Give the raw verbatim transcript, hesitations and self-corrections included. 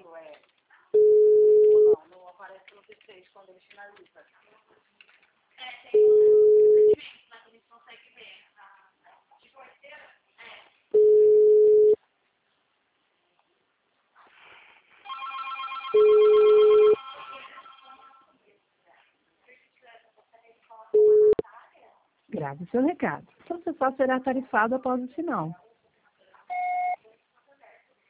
Grave seu recado. Seu acessório será tarifado após o sinal.